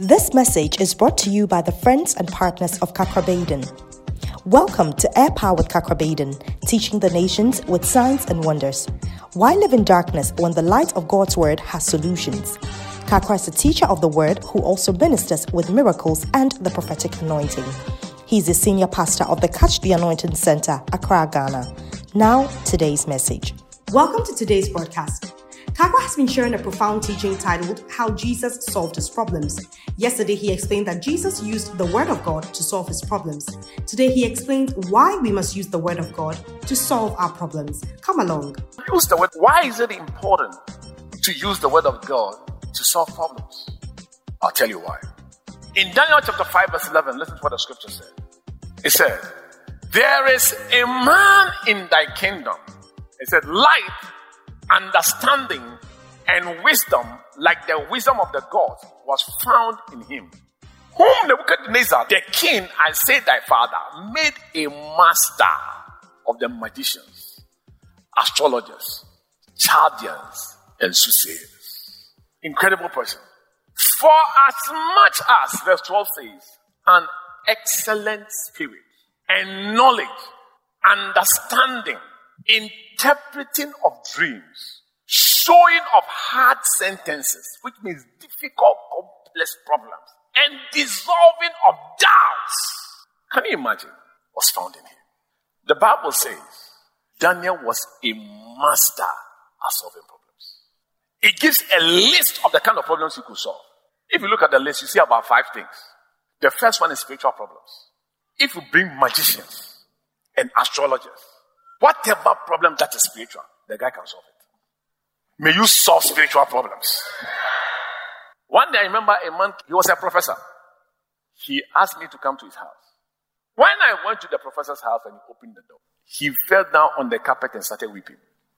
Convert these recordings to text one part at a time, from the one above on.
This message is brought to you by the friends and partners of Kakrabaden. Welcome to Air Powered Kakrabaden, teaching the nations with signs and wonders. Why live in darkness when the light of God's word has solutions? Kakra is a teacher of the word who also ministers with miracles and the prophetic anointing. He's the senior pastor of the Catch the Anointing Center, Accra, Ghana. Now, today's message. Welcome to today's broadcast. Kakra has been sharing a profound teaching titled How Jesus Solved His Problems. Yesterday, he explained that Jesus used the Word of God to solve his problems. Today, he explained why we must use the Word of God to solve our problems. Come along. Use the Word. Why is it important to use the Word of God to solve problems? I'll tell you why. In Daniel chapter 5 verse 11, listen to what the scripture said. It said, there is a man in thy kingdom. It said, light, understanding, and wisdom, like the wisdom of the gods, was found in him. Whom Nebuchadnezzar, the king, I say thy father, made a master of the magicians, astrologers, Chaldeans, and soothsayers. Incredible person. For as much as, verse 12 says, an excellent spirit and knowledge, understanding, interpreting of dreams, showing of hard sentences, which means difficult, complex problems, and dissolving of doubts. Can you imagine? Was found in him. The Bible says Daniel was a master at solving problems. It gives a list of the kind of problems he could solve. If you look at the list, you see about 5 things. The first one is spiritual problems. If you bring magicians and astrologers, whatever problem that is spiritual, the guy can solve it. May you solve spiritual problems. One day I remember a man, he was a professor. He asked me to come to his house. When I went to the professor's house and he opened the door, he fell down on the carpet and started weeping.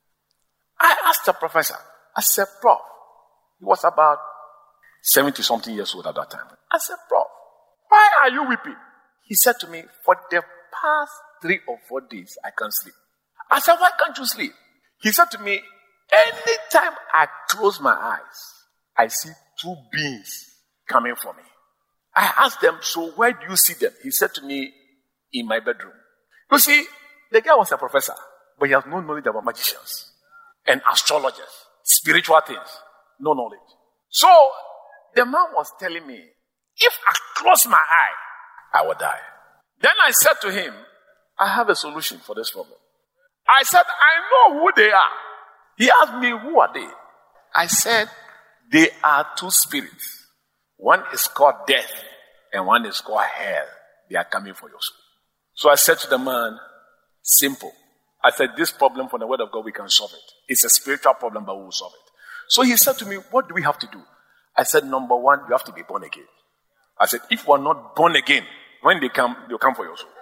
I asked the professor, I said, Prof, he was about 70-something years old at that time. I said, Prof, why are you weeping? He said to me, for the past 3 or 4 days, I can't sleep. I said, why can't you sleep? He said to me, anytime I close my eyes, I see 2 beings coming for me. I asked them, so where do you see them? He said to me, in my bedroom. You see, the guy was a professor, but he has no knowledge about magicians and astrologers, spiritual things, no knowledge. So, the man was telling me, if I close my eye, I will die. Then I said to him, I have a solution for this problem. I said, I know who they are. He asked me, who are they? I said, they are 2 spirits. One is called death and one is called hell. They are coming for your soul. So I said to the man, simple. I said, this problem from the word of God, we can solve it. It's a spiritual problem, but we will solve it. So he said to me, what do we have to do? I said, number 1, you have to be born again. I said, if we are not born again, when they come, they'll come for your soul.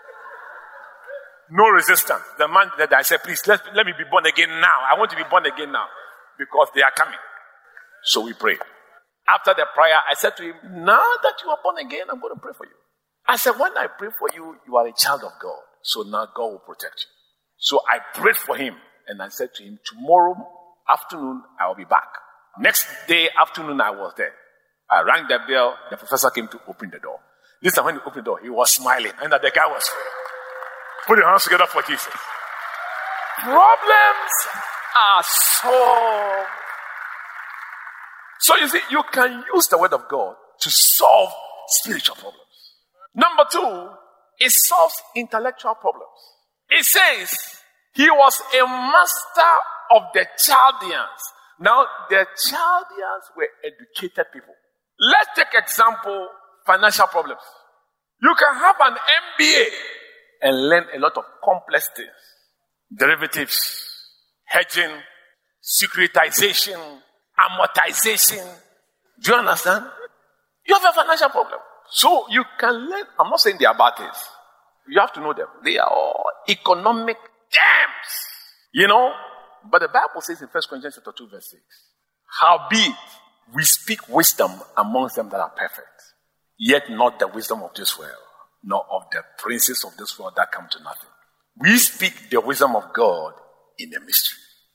No resistance. The man that I said, please, let me be born again now. I want to be born again now. Because they are coming. So we prayed. After the prayer, I said to him, now that you are born again, I'm going to pray for you. I said, when I pray for you, you are a child of God. So now God will protect you. So I prayed for him. And I said to him, tomorrow afternoon, I will be back. Next day afternoon, I was there. I rang the bell. The professor came to open the door. This time when he opened the door, he was smiling. And the guy was free. Put your hands together for Jesus. Problems are solved. So you see, you can use the word of God to solve spiritual problems. Number 2, it solves intellectual problems. It says, he was a master of the Chaldeans. Now, the Chaldeans were educated people. Let's take example, financial problems. You can have an MBA and learn a lot of complex things. Derivatives, hedging, securitization, amortization. Do you understand? You have a financial problem. So you can learn. I'm not saying they are bad things. You have to know them. They are all economic terms. You know? But the Bible says in 1 Corinthians chapter 2 verse 6, howbeit we speak wisdom amongst them that are perfect, yet not the wisdom of this world, nor of the princes of this world that come to nothing. We speak the wisdom of God in a mystery.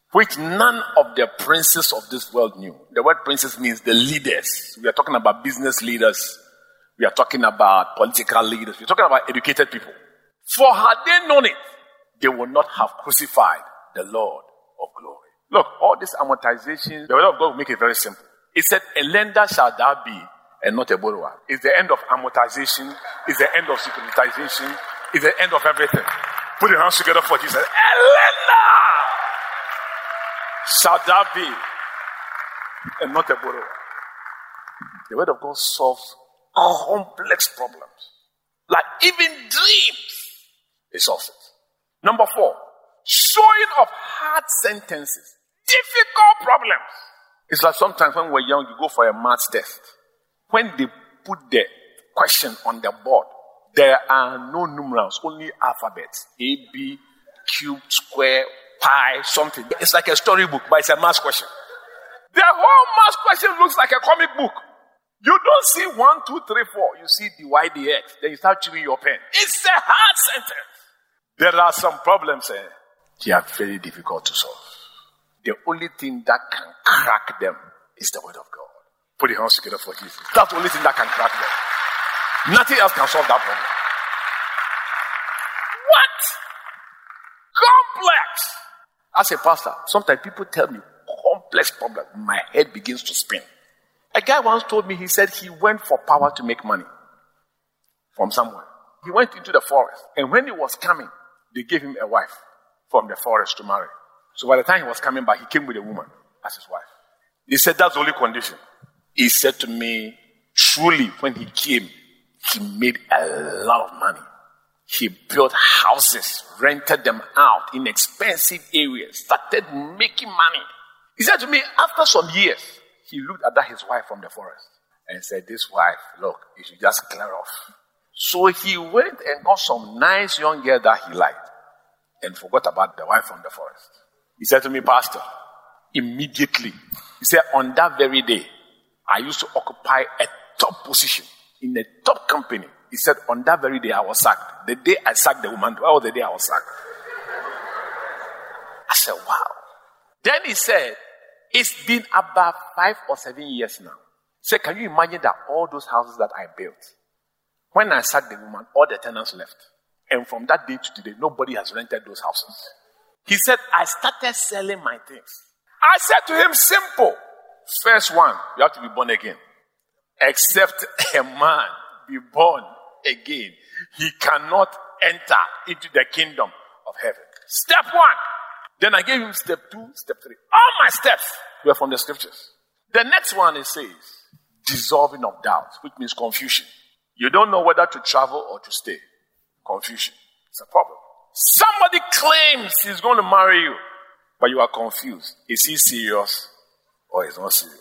which none of the princes of this world knew. The word princes means the leaders. We are talking about business leaders. We are talking about political leaders. We are talking about educated people. For had they known it, they would not have crucified the Lord of glory. Look, all this amortization, the word of God will make it very simple. It said, a lender shall thou be and not a borrower. It's the end of amortization. It's the end of securitization. It's the end of everything. Put your hands together for Jesus. A lender shall thou be and not a borrower. The word of God solves complex problems. Like even dreams, it solves it. Number 4, showing of hard sentences. Difficult problems. It's like sometimes when we're young, you go for a maths test. When they put the question on the board, there are no numerals, only alphabets. A, B, cube, square, pi, something. It's like a storybook, but it's a maths question. The whole maths question looks like a comic book. You don't see 1, 2, 3, 4. You see dy, dx. Then you start chewing your pen. It's a hard sentence. There are some problems they are very difficult to solve. The only thing that can crack them is the word of God. Put your hands together for Jesus. That's the only thing that can crack them. Nothing else can solve that problem. What? Complex. As a pastor, sometimes people tell me complex problem. My head begins to spin. A guy once told me, he said he went for power to make money from somewhere. He went into the forest, and when he was coming, they gave him a wife from the forest to marry. So by the time he was coming back, he came with a woman as his wife. He said that's the only condition. He said to me, truly, when he came, he made a lot of money. He built houses, rented them out in expensive areas, started making money. He said to me, after some years, he looked at his wife from the forest and said, this wife, look, you should just clear off. So he went and got some nice young girl that he liked and forgot about the wife from the forest. He said to me, Pastor, immediately, he said, on that very day, I used to occupy a top position in a top company. He said, on that very day, I was sacked. The day I sacked the woman, that was the day I was sacked. I said, wow. Then he said, it's been about 5 or 7 years now. He said, can you imagine that all those houses that I built, when I sacked the woman, all the tenants left. And from that day to today, nobody has rented those houses. He said, I started selling my things. I said to him, simple. First one, you have to be born again. Except a man be born again, he cannot enter into the kingdom of heaven. Step 1. Then I gave him step 2, step 3. All my steps were from the scriptures. The next one, it says, dissolving of doubt, which means confusion. You don't know whether to travel or to stay. Confusion. It's a problem. Somebody claims he's going to marry you, but you are confused. Is he serious or is not serious?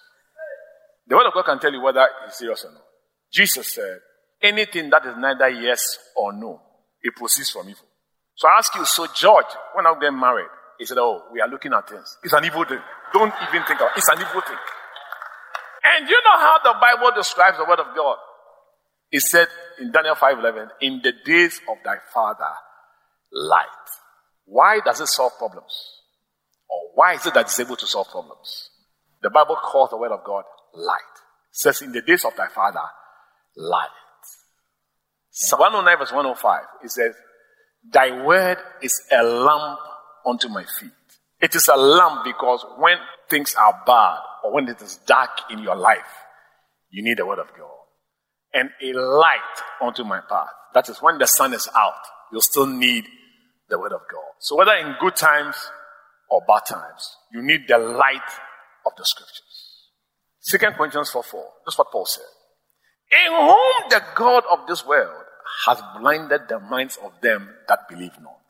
The word of God can tell you whether he's serious or not. Jesus said, anything that is neither yes or no, it proceeds from evil. So I ask you, so George, when I get married, he said, oh, we are looking at things. It's an evil thing. Don't even think of it. It's an evil thing. And you know how the Bible describes the word of God? It said in Daniel 5:11, in the days of thy father, light. Why does it solve problems? Or why is it that it's able to solve problems? The Bible calls the word of God light. It says in the days of thy father, light. Psalm 109 verse 105, it says, thy word is a lamp unto my feet. It is a lamp because when things are bad or when it is dark in your life, you need the word of God. And a light unto my path. That is when the sun is out, you'll still need the word of God. So whether in good times or bad times, you need the light of the scriptures. 2 Corinthians 4:4. That's what Paul said. In whom the God of this world has blinded the minds of them that believe not,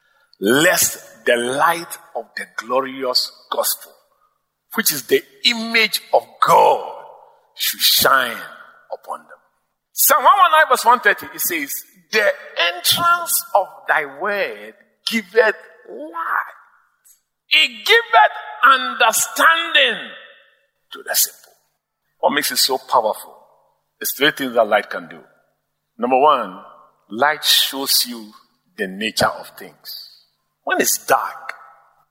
lest the light of the glorious gospel, which is the image of God, should shine upon them. Psalm 119 verse 130, it says, the entrance of thy word giveth light. It giveth understanding to the simple. What makes it so powerful? There's 3 things that light can do. Number 1, light shows you the nature of things. When it's dark,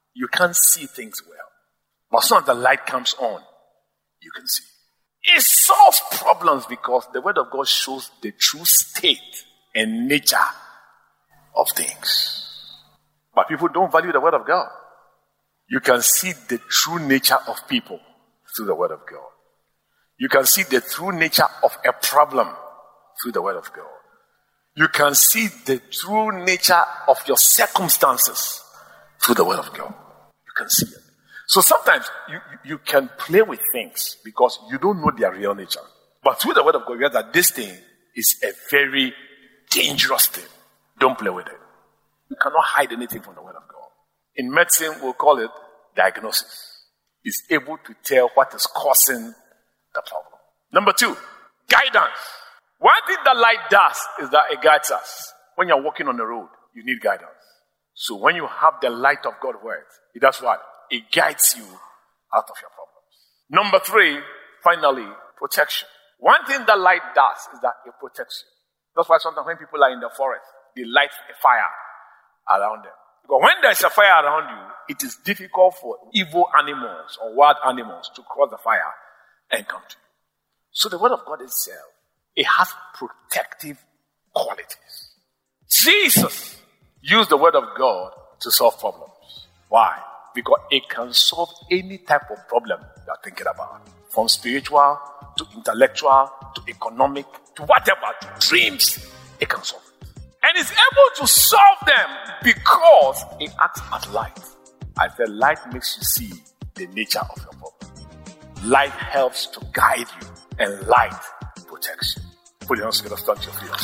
you can't see things well. But as soon as the light comes on, you can see. It solves problems because the word of God shows the true state and nature of things. But people don't value the word of God. You can see the true nature of people through the word of God. You can see the true nature of a problem through the word of God. You can see the true nature of your circumstances through the word of God. You can see it. So sometimes you can play with things because you don't know their real nature. But through the word of God, you realize that this thing is a very dangerous thing. Don't play with it. You cannot hide anything from the word of God. In medicine, we'll call it diagnosis. It's able to tell what is causing the problem. Number 2, guidance. One thing that light does is that it guides us. When you're walking on the road, you need guidance. So when you have the light of God's word, it does what? It guides you out of your problems. Number 3, finally, protection. One thing that light does is that it protects you. That's why sometimes when people are in the forest, they light a fire around them. Because when there's a fire around you, it is difficult for evil animals or wild animals to cross the fire and come to you. So the word of God itself, it has protective qualities. Jesus used the word of God to solve problems. Why? Because it can solve any type of problem you're thinking about. From spiritual to intellectual to economic to whatever, to dreams, it can solve it. And it's able to solve them because it acts as light. I said light makes you see the nature of your problem. Light helps to guide you, and light protects you. Put your hands together, start your feet.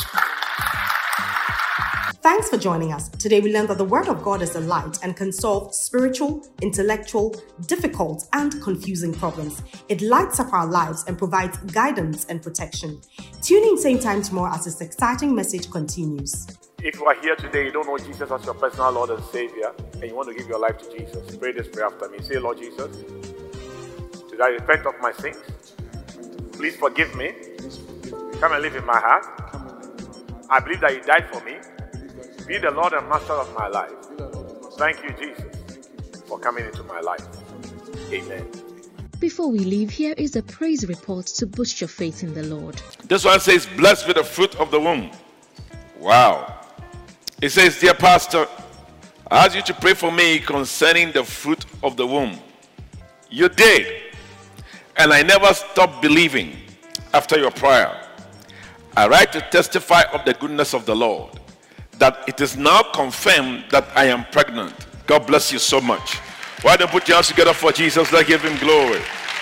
Thanks for joining us. Today we learned that the Word of God is a light and can solve spiritual, intellectual, difficult, and confusing problems. It lights up our lives and provides guidance and protection. Tune in same time tomorrow as this exciting message continues. If you are here today, you don't know Jesus as your personal Lord and Savior, and you want to give your life to Jesus, pray this prayer after me. Say, Lord Jesus, today I repent of my sins. Please forgive me. Come and live in my heart. I believe that you died for me. Be the Lord and Master of my life. Thank you, Jesus, for coming into my life. Amen. Before we leave, here is a praise report to boost your faith in the Lord. This one says, blessed with the fruit of the womb. Wow. It says, dear pastor, I asked you to pray for me concerning the fruit of the womb. You did. And I never stopped believing after your prayer. I write to testify of the goodness of the Lord, that it is now confirmed that I am pregnant. God bless you so much. Why don't you put your hands together for Jesus? Let's give him glory.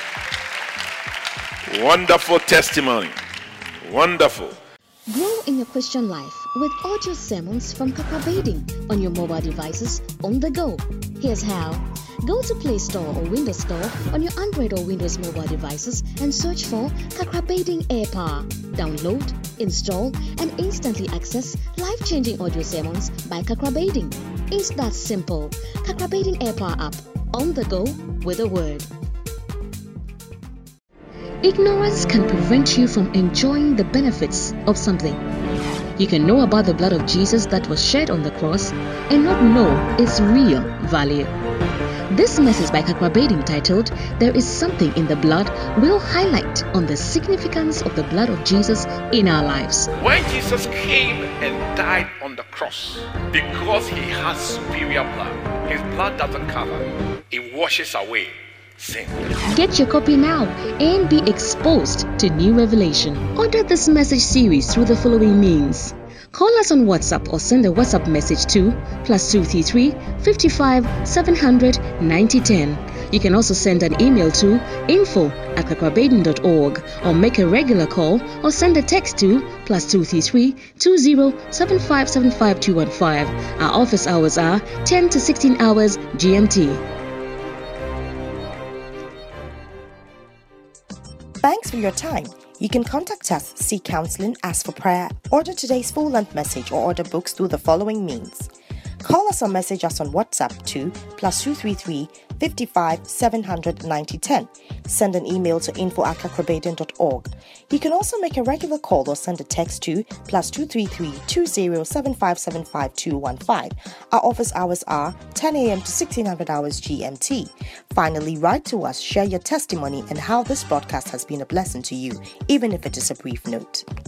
Wonderful testimony. Wonderful. Grow in your Christian life with audio sermons from Kakrabading on your mobile devices on the go. Here's how. Go to Play Store or Windows Store on your Android or Windows mobile devices and search for Kakrabading AirPower. Download, install, and instantly access life-changing audio sermons by Kakrabading. It's that simple. Kakrabading AirPower app, on the go with a word. Ignorance can prevent you from enjoying the benefits of something. You can know about the blood of Jesus that was shed on the cross and not know its real value. This message by Kakrabading titled, There is Something in the Blood, will highlight on the significance of the blood of Jesus in our lives. When Jesus came and died on the cross, because he has superior blood, his blood doesn't cover, it washes away sin. Get your copy now and be exposed to new revelation. Order this message series through the following means. Call us on WhatsApp or send a WhatsApp message to +233 55 700 9010. You can also send an email to info@kakrabading.org or make a regular call or send a text to +233 20 75 75 215. Our office hours are 10 to 16 hours GMT. Thanks for your time. You can contact us, seek counseling, ask for prayer, order today's full-length message, or order books through the following means. Call us or message us on WhatsApp to +233 55 700 9010. Send an email to info@kakrabaden.org. You can also make a regular call or send a text to +233 20 7575 215. Our office hours are 10 a.m. to 1600 hours GMT. Finally, write to us, share your testimony and how this broadcast has been a blessing to you, even if it is a brief note.